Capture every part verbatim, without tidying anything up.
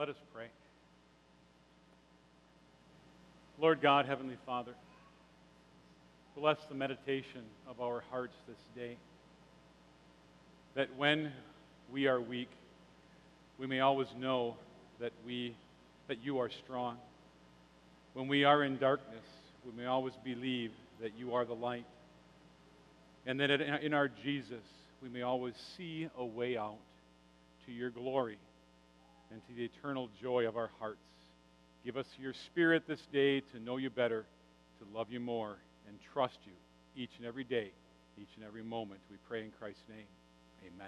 Let us pray. Lord God, Heavenly Father, bless the meditation of our hearts this day, that when we are weak, we may always know that we that you are strong. When we are in darkness, we may always believe that you are the light. And that in our Jesus, we may always see a way out to your glory and to the eternal joy of our hearts. Give us your Spirit this day to know you better, to love you more, and trust you each and every day, each and every moment. We pray in Christ's name. Amen.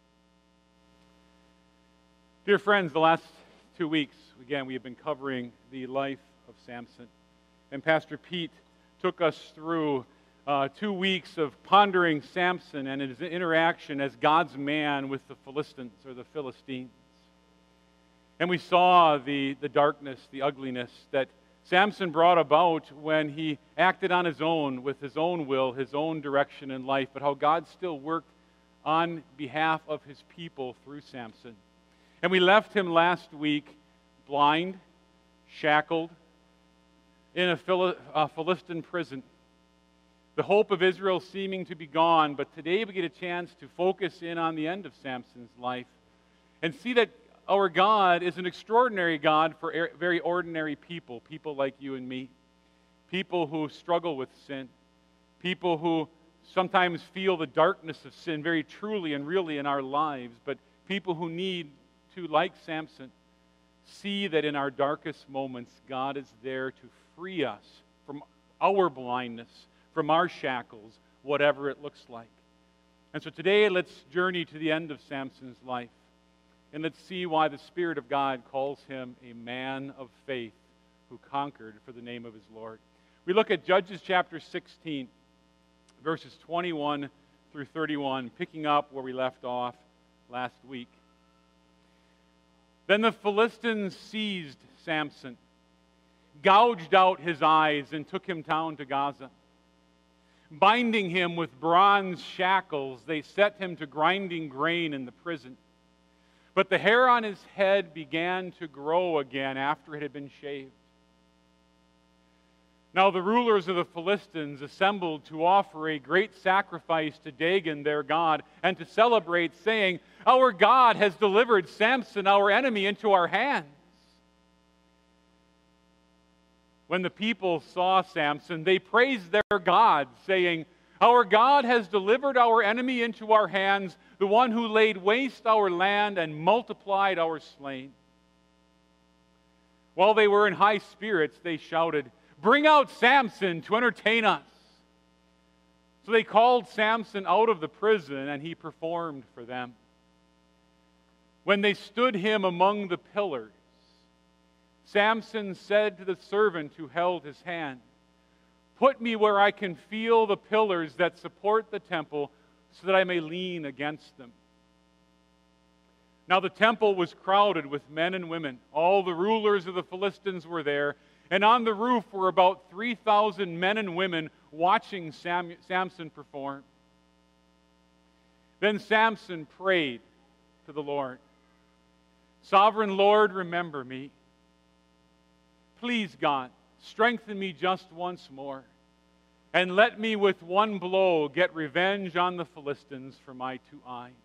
Dear friends, the last two weeks, again, we have been covering the life of Samson. And Pastor Pete took us through uh, two weeks of pondering Samson and his interaction as God's man with the Philistines, or the Philistines. And we saw the, the darkness, the ugliness that Samson brought about when he acted on his own, with his own will, his own direction in life, but how God still worked on behalf of his people through Samson. And we left him last week blind, shackled, in a, Phil- a Philistine prison. The hope of Israel seeming to be gone, but today we get a chance to focus in on the end of Samson's life and see that our God is an extraordinary God for very ordinary people, people like you and me, people who struggle with sin, people who sometimes feel the darkness of sin very truly and really in our lives, but people who need to, like Samson, see that in our darkest moments, God is there to free us from our blindness, from our shackles, whatever it looks like. And so today, let's journey to the end of Samson's life. And let's see why the Spirit of God calls him a man of faith who conquered for the name of his Lord. We look at Judges chapter sixteen, verses twenty-one through thirty-one, picking up where we left off last week. Then the Philistines seized Samson, gouged out his eyes, and took him down to Gaza. Binding him with bronze shackles, they set him to grinding grain in the prison. But the hair on his head began to grow again after it had been shaved. Now the rulers of the Philistines assembled to offer a great sacrifice to Dagon, their god, and to celebrate, saying, "Our God has delivered Samson, our enemy, into our hands." When the people saw Samson, they praised their God, saying, "Our God has delivered our enemy into our hands, the one who laid waste our land and multiplied our slain." While they were in high spirits, they shouted, "Bring out Samson to entertain us." So they called Samson out of the prison, and he performed for them. When they stood him among the pillars, Samson said to the servant who held his hand, "Put me where I can feel the pillars that support the temple, so that I may lean against them." Now the temple was crowded with men and women. All the rulers of the Philistines were there, and on the roof were about three thousand men and women watching Sam- Samson perform. Then Samson prayed to the Lord, "Sovereign Lord, remember me. Please, God, strengthen me just once more, and let me with one blow get revenge on the Philistines for my two eyes."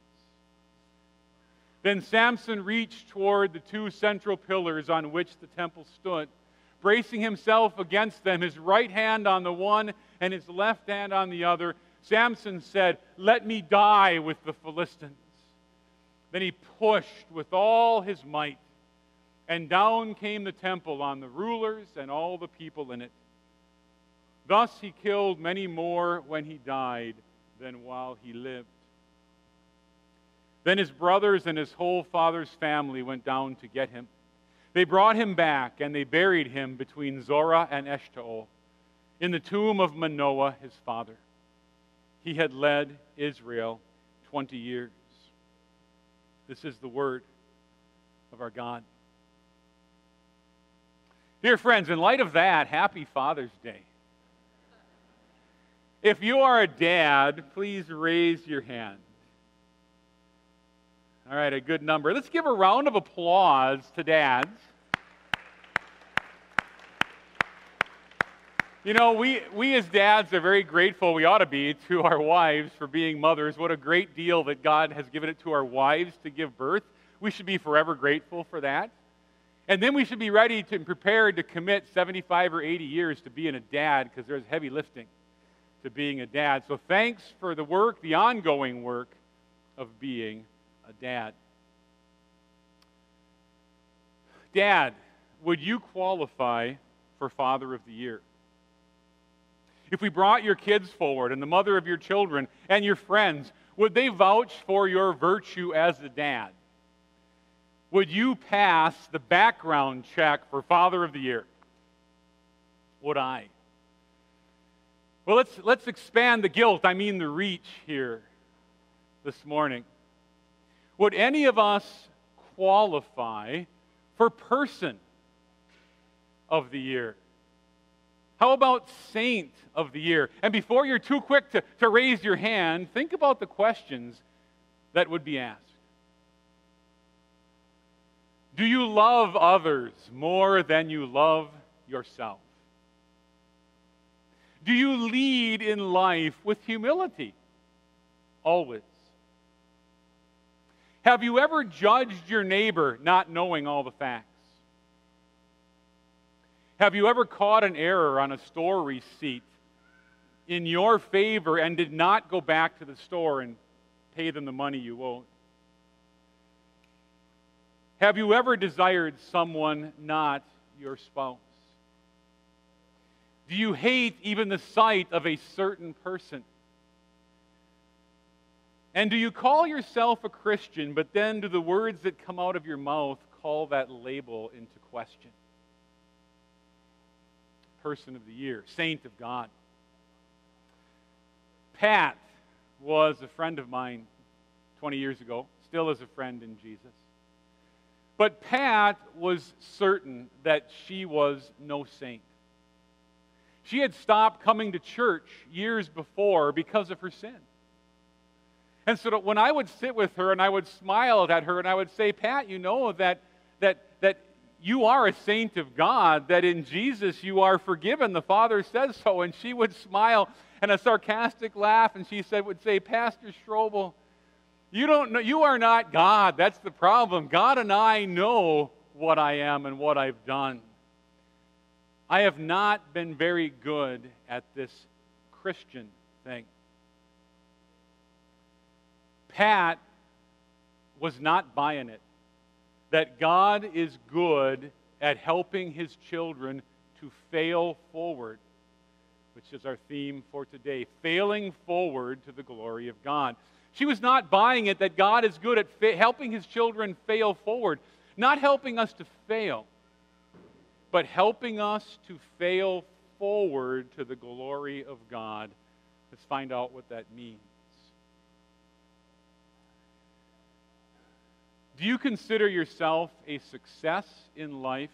Then Samson reached toward the two central pillars on which the temple stood, bracing himself against them, his right hand on the one and his left hand on the other. Samson said, "Let me die with the Philistines." Then he pushed with all his might, and down came the temple on the rulers and all the people in it. Thus he killed many more when he died than while he lived. Then his brothers and his whole father's family went down to get him. They brought him back, and they buried him between Zorah and Eshtaol, in the tomb of Manoah, his father. He had led Israel twenty years. This is the word of our God. Dear friends, in light of that, happy Father's Day. If you are a dad, please raise your hand. All right, a good number. Let's give a round of applause to dads. You know, we, we as dads are very grateful, we ought to be, to our wives for being mothers. What a great deal that God has given it to our wives to give birth. We should be forever grateful for that. And then we should be ready to and prepared to commit seventy-five or eighty years to being a dad, because there's heavy lifting to being a dad. So thanks for the work, the ongoing work of being a dad. Dad, would you qualify for Father of the Year? If we brought your kids forward and the mother of your children and your friends, would they vouch for your virtue as a dad? Would you pass the background check for Father of the Year? Would I? Well, let's, let's expand the guilt, I mean the reach here this morning. Would any of us qualify for Person of the Year? How about Saint of the Year? And before you're too quick to, to raise your hand, think about the questions that would be asked. Do you love others more than you love yourself? Do you lead in life with humility? Always. Have you ever judged your neighbor not knowing all the facts? Have you ever caught an error on a store receipt in your favor and did not go back to the store and pay them the money you owed? Have you ever desired someone not your spouse? Do you hate even the sight of a certain person? And do you call yourself a Christian, but then do the words that come out of your mouth call that label into question? Person of the Year, Saint of God. Pat was a friend of mine twenty years ago, still is a friend in Jesus. But Pat was certain that she was no saint. She had stopped coming to church years before because of her sin. And so that when I would sit with her and I would smile at her and I would say, Pat, you know that that that you are a saint of God, that in Jesus you are forgiven. The Father says so. And she would smile and a sarcastic laugh, and she said, would say, Pastor Strobel, you don't know, you are not God. That's the problem. God and I know what I am and what I've done. I have not been very good at this Christian thing. Pat was not buying it, that God is good at helping His children to fail forward, which is our theme for today, failing forward to the glory of God. She was not buying it that God is good at fa- helping His children fail forward, not helping us to fail, but helping us to fail forward to the glory of God. Let's find out what that means. Do you consider yourself a success in life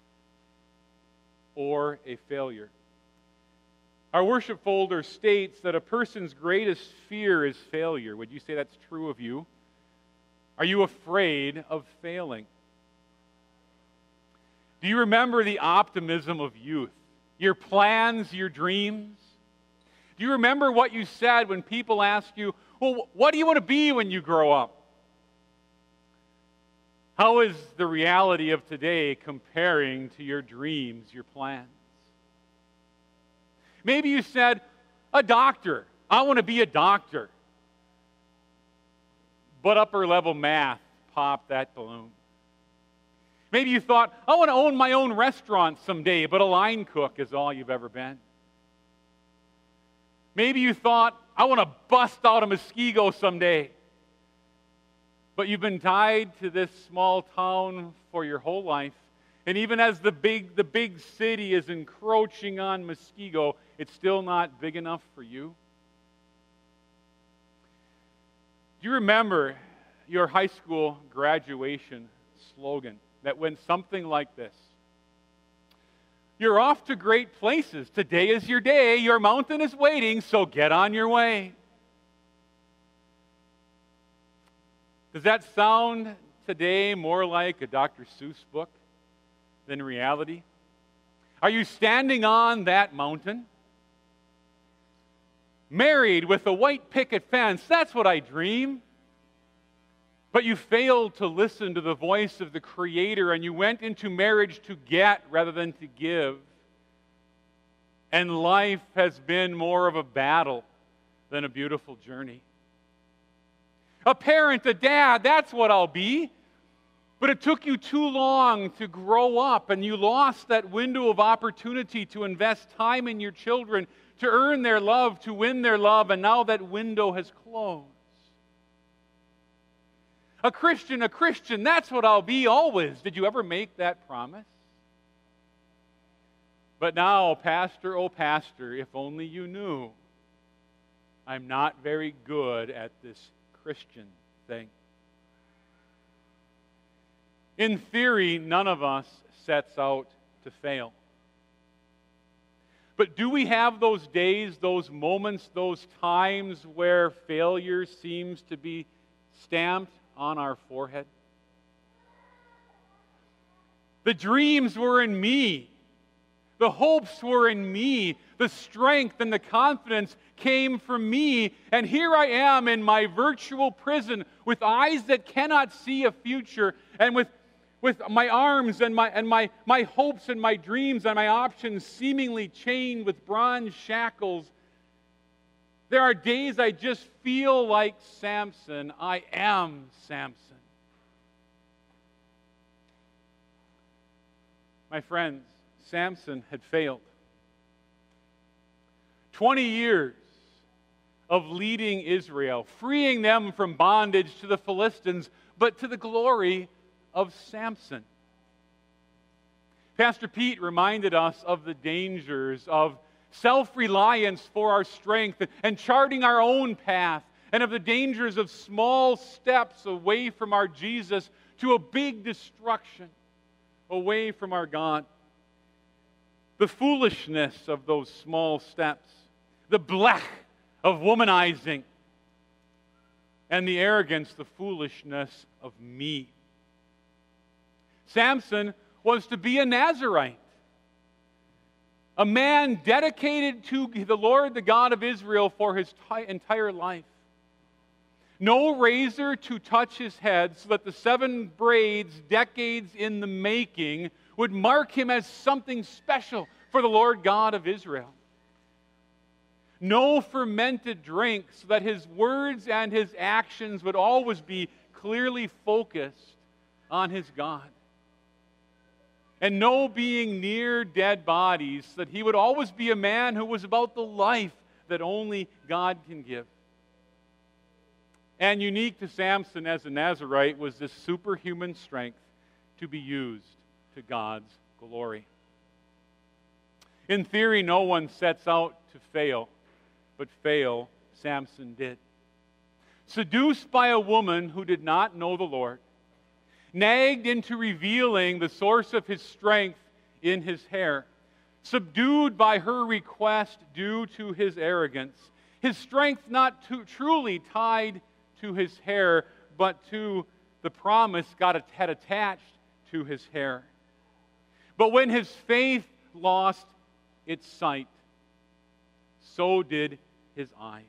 or a failure? Our worship folder states that a person's greatest fear is failure. Would you say that's true of you? Are you afraid of failing? Do you remember the optimism of youth? Your plans, your dreams? Do you remember what you said when people ask you, well, what do you want to be when you grow up? How is the reality of today comparing to your dreams, your plans? Maybe you said, a doctor. I want to be a doctor. But upper level math popped that balloon. Maybe you thought, I want to own my own restaurant someday, but a line cook is all you've ever been. Maybe you thought, I want to bust out a Muskego someday. But you've been tied to this small town for your whole life. And even as the big, the big city is encroaching on Muskego, it's still not big enough for you. Do you remember your high school graduation slogan that went something like this? You're off to great places. Today is your day. Your mountain is waiting, so get on your way. Does that sound today more like a Doctor Seuss book than reality? Are you standing on that mountain? Married with a white picket fence, that's what I dream. But you failed to listen to the voice of the Creator, and you went into marriage to get rather than to give. And life has been more of a battle than a beautiful journey. A parent, a dad, that's what I'll be. But it took you too long to grow up, and you lost that window of opportunity to invest time in your children, to earn their love, to win their love, and now that window has closed. A Christian, a Christian, that's what I'll be always. Did you ever make that promise? But now, pastor, oh pastor, if only you knew, I'm not very good at this Christian thing. In theory, none of us sets out to fail. But do we have those days, those moments, those times where failure seems to be stamped on our forehead? The dreams were in me. The hopes were in me. The strength and the confidence came from me. And here I am in my virtual prison with eyes that cannot see a future, and with, with my arms and, my, and my, my hopes and my dreams and my options seemingly chained with bronze shackles. There are days I just feel like Samson. I am Samson. My friends, Samson had failed. Twenty years of leading Israel, freeing them from bondage to the Philistines, but to the glory of Samson. Pastor Pete reminded us of the dangers of self-reliance for our strength and charting our own path, and of the dangers of small steps away from our Jesus to a big destruction away from our God. The foolishness of those small steps, the blech of womanizing, and the arrogance, the foolishness of me. Samson was to be a Nazirite, a man dedicated to the Lord, the God of Israel, for his t- entire life. No razor to touch his head, so that the seven braids, decades in the making, would mark him as something special for the Lord God of Israel. No fermented drink, so that his words and his actions would always be clearly focused on his God. And no being near dead bodies, so that he would always be a man who was about the life that only God can give. And unique to Samson as a Nazirite was this superhuman strength to be used to God's glory. In theory, no one sets out to fail, but fail Samson did. Seduced by a woman who did not know the Lord, nagged into revealing the source of his strength in his hair, subdued by her request due to his arrogance, his strength not too, truly tied to his hair, but to the promise God had attached to his hair. But when his faith lost its sight, so did his eyes.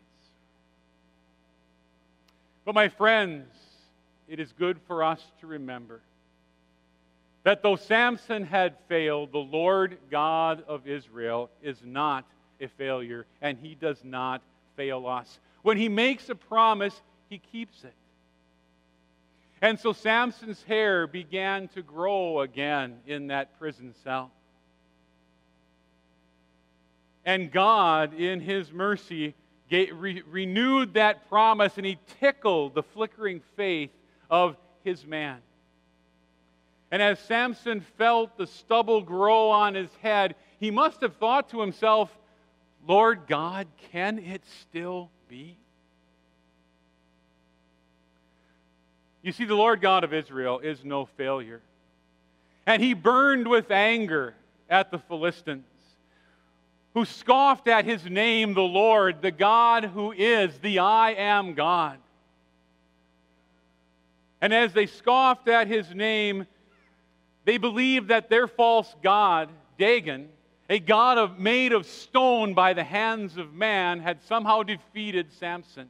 But my friends, it is good for us to remember that though Samson had failed, the Lord God of Israel is not a failure, and he does not fail us. When he makes a promise, he keeps it. And so Samson's hair began to grow again in that prison cell. And God, in his mercy, gave, re, renewed that promise, and he tickled the flickering faith of his man. And as Samson felt the stubble grow on his head, he must have thought to himself, Lord God, can it still be? You see, the Lord God of Israel is no failure. And he burned with anger at the Philistines, who scoffed at his name, the Lord, the God who is the I am God. And as they scoffed at his name, they believed that their false god, Dagon, a god of, made of stone by the hands of man, had somehow defeated Samson.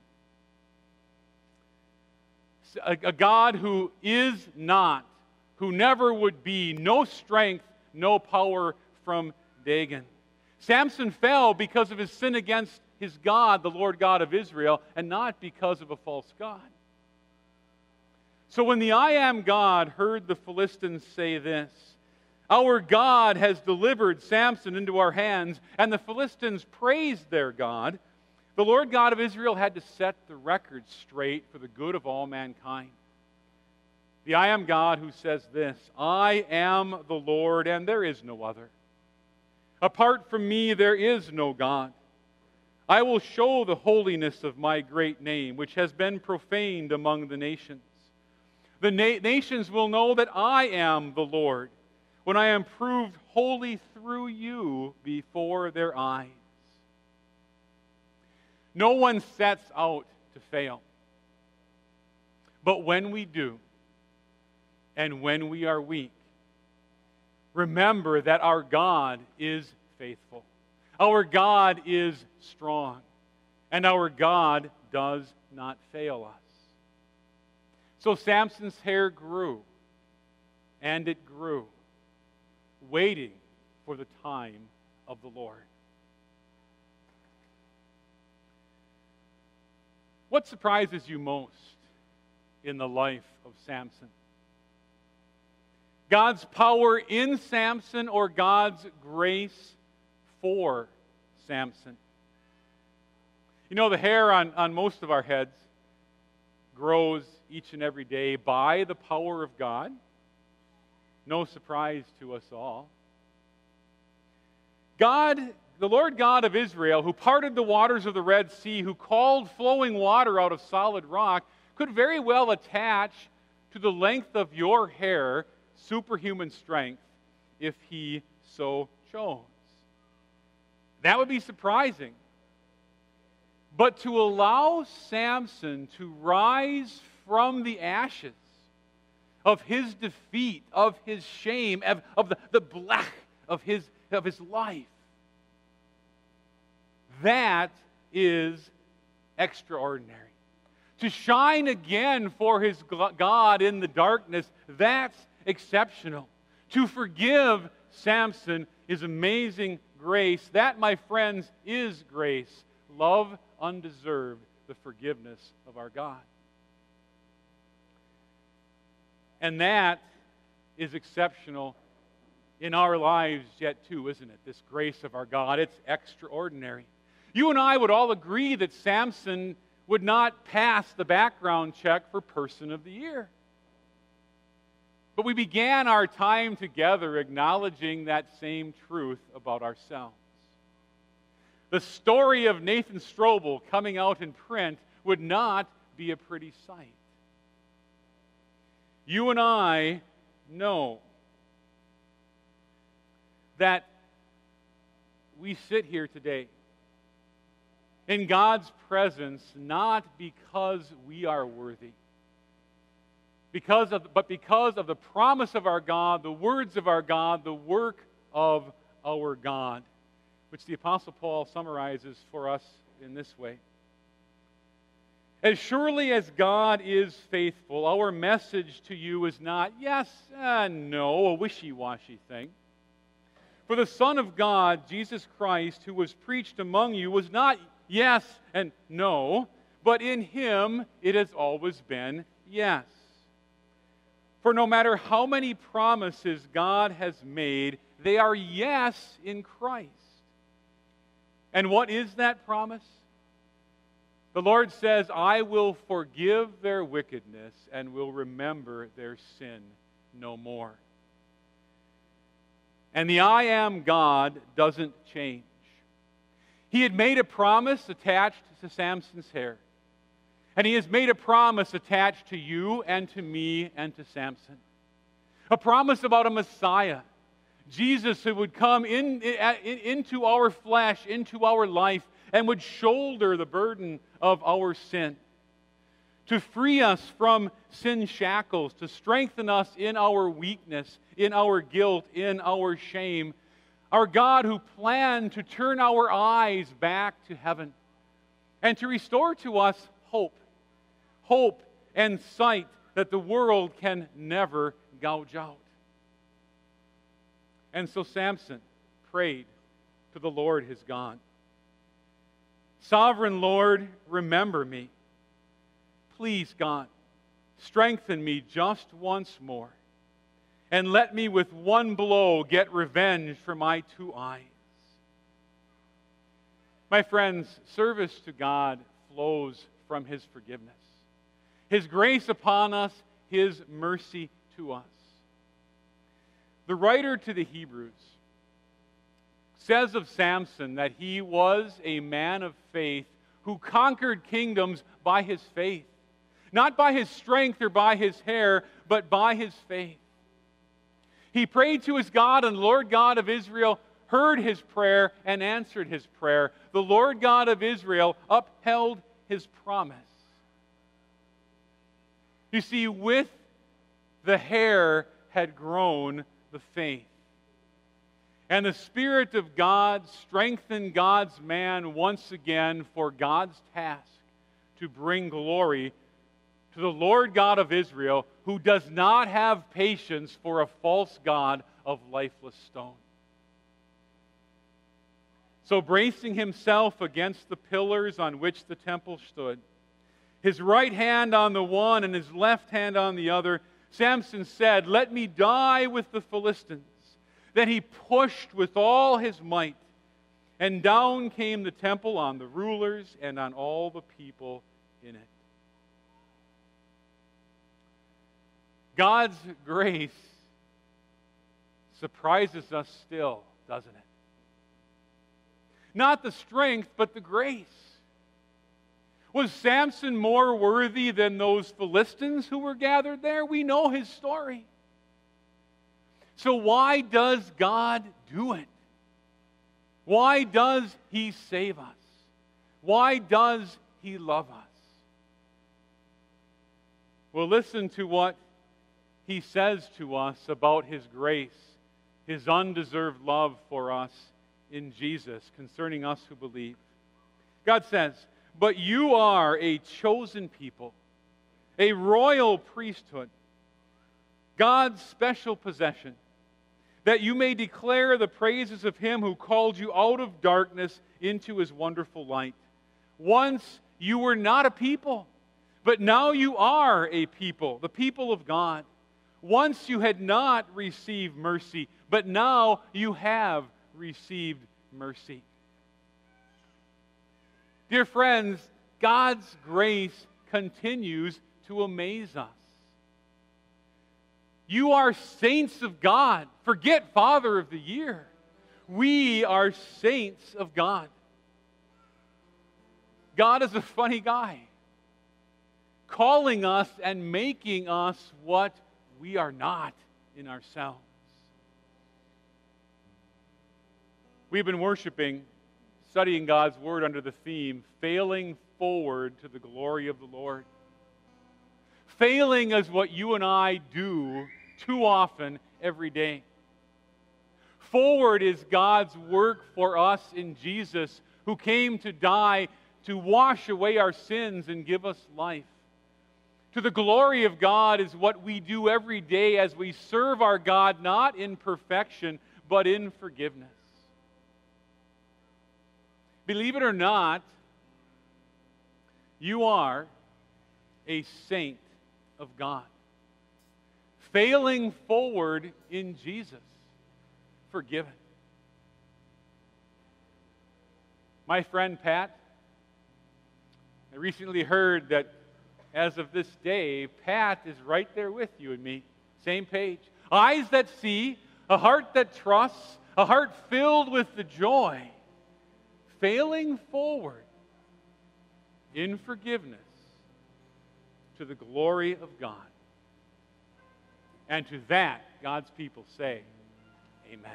A, a god who is not, who never would be, no strength, no power from Dagon. Samson fell because of his sin against his God, the Lord God of Israel, and not because of a false god. So when the I Am God heard the Philistines say this, "Our God has delivered Samson into our hands," and the Philistines praised their God, the Lord God of Israel had to set the record straight for the good of all mankind. The I Am God who says this, "I am the Lord, and there is no other. Apart from me, there is no God. I will show the holiness of my great name, which has been profaned among the nations. The na- nations will know that I am the Lord, when I am proved holy through you before their eyes." No one sets out to fail. But when we do, and when we are weak, remember that our God is faithful. Our God is strong. And our God does not fail us. So Samson's hair grew, and it grew, waiting for the time of the Lord. What surprises you most in the life of Samson? God's power in Samson or God's grace for Samson? You know, the hair on, on most of our heads grows each and every day by the power of God. No surprise to us all. God, the Lord God of Israel, who parted the waters of the Red Sea, who called flowing water out of solid rock, could very well attach to the length of your hair superhuman strength if he so chose. That would be surprising. But to allow Samson to rise from the ashes of his defeat, of his shame, of, of the, the black of his, of his life, that is extraordinary. To shine again for his God in the darkness, that's exceptional. To forgive Samson is amazing grace. That, my friends, is grace. Love undeserved, the forgiveness of our God. And that is exceptional in our lives yet too, isn't it? This grace of our God, it's extraordinary. You and I would all agree that Samson would not pass the background check for Person of the Year. But we began our time together acknowledging that same truth about ourselves. The story of Nathan Strobel coming out in print would not be a pretty sight. You and I know that we sit here today in God's presence not because we are worthy, because of, but because of the promise of our God, the words of our God, the work of our God, which the Apostle Paul summarizes for us in this way. As surely as God is faithful, our message to you is not yes and no, a wishy-washy thing. For the Son of God, Jesus Christ, who was preached among you, was not yes and no, but in him it has always been yes. For no matter how many promises God has made, they are yes in Christ. And what is that promise? The Lord says, I will forgive their wickedness and will remember their sin no more. And the I Am God doesn't change. He had made a promise attached to Samson's hair. And he has made a promise attached to you and to me and to Samson. A promise about a Messiah, Jesus, who would come in, in, into our flesh, into our life, and would shoulder the burden of our sin. to free us from sin shackles, to strengthen us in our weakness, in our guilt, in our shame. Our God who planned to turn our eyes back to heaven and to restore to us hope, hope and sight that the world can never gouge out. And so Samson prayed to the Lord his God. Sovereign Lord, remember me. Please, God, strengthen me just once more, and let me with one blow get revenge for my two eyes. My friends, service to God flows from His forgiveness, His grace upon us, His mercy to us. The writer to the Hebrews says of Samson that he was a man of faith who conquered kingdoms by his faith. Not by his strength or by his hair, but by his faith. He prayed to his God, and the Lord God of Israel heard his prayer and answered his prayer. The Lord God of Israel upheld his promise. You see, with the hair had grown the faith. And the Spirit of God strengthened God's man once again for God's task to bring glory to the Lord God of Israel, who does not have patience for a false god of lifeless stone. So bracing himself against the pillars on which the temple stood, his right hand on the one and his left hand on the other, Samson said, "Let me die with the Philistines." Then he pushed with all his might, and down came the temple on the rulers and on all the people in it. God's grace surprises us still, doesn't it? Not the strength, but the grace. Was Samson more worthy than those Philistines who were gathered there? We know his story. So why does God do it? Why does He save us? Why does He love us? Well, listen to what He says to us about His grace, His undeserved love for us in Jesus, concerning us who believe. God says, "But you are a chosen people, a royal priesthood, God's special possession, that you may declare the praises of Him who called you out of darkness into His wonderful light. Once you were not a people, but now you are a people, the people of God. Once you had not received mercy, but now you have received mercy." Dear friends, God's grace continues to amaze us. You are saints of God. Forget Father of the Year. We are saints of God. God is a funny guy, calling us and making us what we are not in ourselves. We've been worshiping, studying God's Word under the theme, failing forward to the glory of the Lord. Failing is what you and I do too often every day. Forward is God's work for us in Jesus, who came to die to wash away our sins and give us life. To the glory of God is what we do every day as we serve our God, not in perfection, but in forgiveness. Believe it or not, you are a saint of God, failing forward in Jesus, forgiven. My friend Pat, I recently heard that as of this day, Pat is right there with you and me, same page. Eyes that see, a heart that trusts, a heart filled with the joy, failing forward in forgiveness to the glory of God. And to that, God's people say, Amen.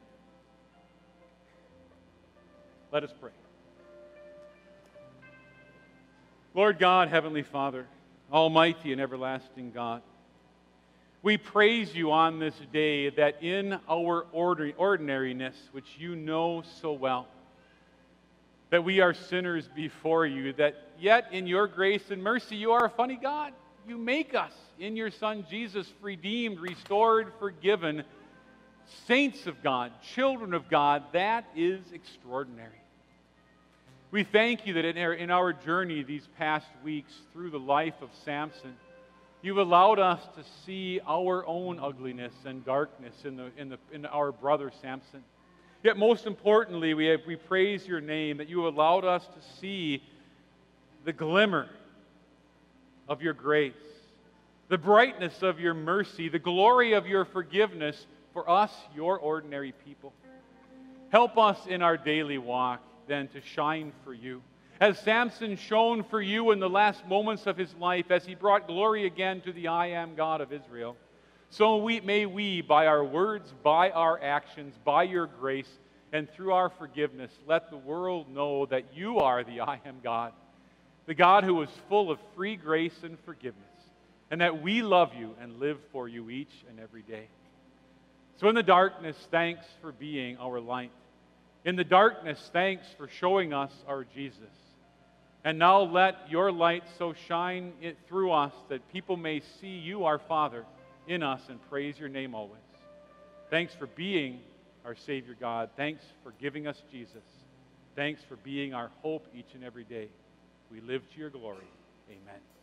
Let us pray. Lord God, Heavenly Father, Almighty and everlasting God, we praise you on this day that in our ordinariness, which you know so well, that we are sinners before you, that yet in your grace and mercy you are a funny God. You make us, in your Son Jesus, redeemed, restored, forgiven, saints of God, children of God. That is extraordinary. We thank you that in our, in our journey these past weeks through the life of Samson, you've allowed us to see our own ugliness and darkness in, the, in, the, in our brother Samson. Yet most importantly, we, have, we praise your name that you allowed us to see the glimmer of your grace, the brightness of your mercy, the glory of your forgiveness for us, your ordinary people. Help us in our daily walk, then, to shine for you. As Samson shone for you in the last moments of his life, as he brought glory again to the I Am God of Israel, so we, may we, by our words, by our actions, by your grace, and through our forgiveness, let the world know that you are the I Am God, the God who is full of free grace and forgiveness, and that we love you and live for you each and every day. So in the darkness, thanks for being our light. In the darkness, thanks for showing us our Jesus. And now let your light so shine it through us that people may see you, our Father, in us and praise your name always. Thanks for being our Savior God. Thanks for giving us Jesus. Thanks for being our hope each and every day. We live to your glory. Amen.